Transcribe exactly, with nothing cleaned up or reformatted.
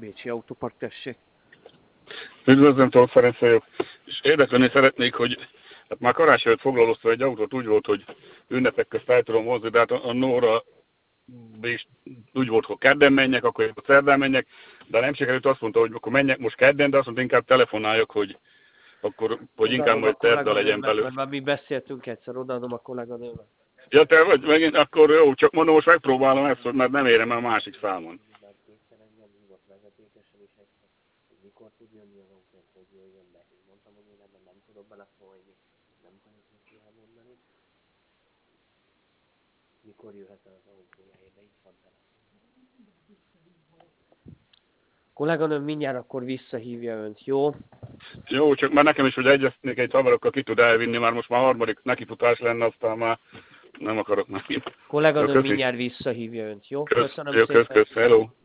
Pécsi Autópark, tessék. Üdvözlöm, Tóth Ferenc vagyok. És érdeklődni szeretnék, hogy hát már karácsonyra foglaloztam egy autót, úgy volt, hogy ünnepek közt el tudom hozni, de hát a, a Nóra és úgy volt, hogy kedden menjek, akkor a szerdán menjek, de nem sikerült, azt mondta, hogy akkor menjek most kedden, de azt mondta, inkább telefonáljak, hogy akkor, hogy inkább majd szerda legyen belőle. Mert már mi beszéltünk egyszer, odaadom a kolléganőmet. Ja, te vagy megint, akkor jó, csak mondom, most megpróbálom ezt, hogy mert nem érem el a másik számon. Mikor tud jönni az autót, hogy jöjjön be. Én mondtam, hogy én ebben nem tudok belefolyni, nem vagyok neki elmondani. Mikor jöhet el az autójáért, de itt van telefon. Kolléganőm mindjárt akkor visszahívja önt, jó? Jó, csak már nekem is, hogy egyeztnék egy haverokkal, ki tud elvinni, már most már harmadik nekifutás lenne, aztán már nem akarok neki. Kolléganőm mindjárt visszahívja önt, jó? Kösz, Köszönöm jó, szépen. Kösz, kösz, hello.